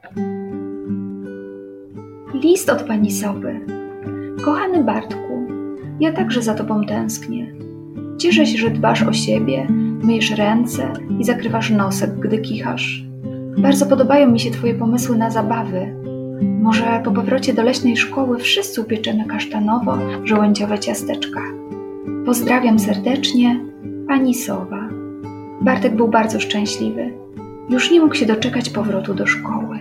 List od pani Sowy. Kochany Bartku, ja także za tobą tęsknię. Cieszę się, że dbasz o siebie, myjesz ręce i zakrywasz nosek, gdy kichasz. Bardzo podobają mi się twoje pomysły na zabawy. Może po powrocie do leśnej szkoły wszyscy upieczemy kasztanowo-żołędziowe ciasteczka. Pozdrawiam serdecznie, pani Sowa. Bartek był bardzo szczęśliwy. Już nie mógł się doczekać powrotu do szkoły.